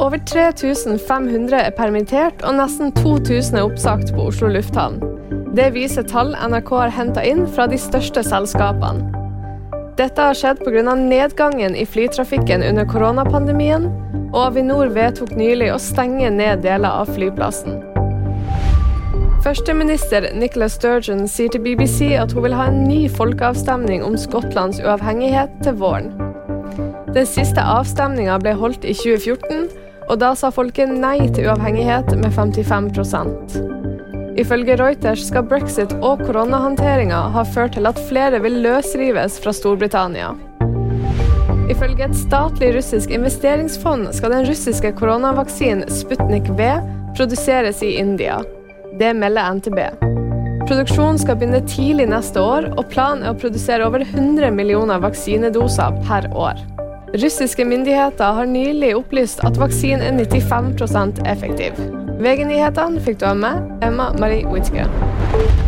Over 3500 er permittert, og nesten 2000 er oppsagt på Oslo Lufthavn. Det viser tall NRK har hentet inn fra de største selskapene. Dette har skjedd på grunn av nedgangen i flytrafikken under koronapandemien, og Avinor vedtok nylig å stenge ned deler av flyplassen. Førsteminister Nicola Sturgeon sier til BBC at hun vil ha en ny folkeavstemning om Skottlands uavhengighet til våren. Den siste avstemningen ble holdt i 2014, og da sa folket nei til uavhengighet med 55%. Ifølge Reuters skal Brexit og koronahåndteringen ha ført til at flere vil løsrives fra Storbritannia. Ifølge et statlig russisk investeringsfond skal den russiske koronavaksinen Sputnik V produseres i India. Det melder NTB. Produksjonen skal begynne tidlig neste år, og planen er å produsere over 100 millioner vaksinedoser per år. Russiske myndigheter har nylig opplyst at vaksinen er 95% effektiv. VG-nyhetene fikk du av meg, Emma Marie Witzke.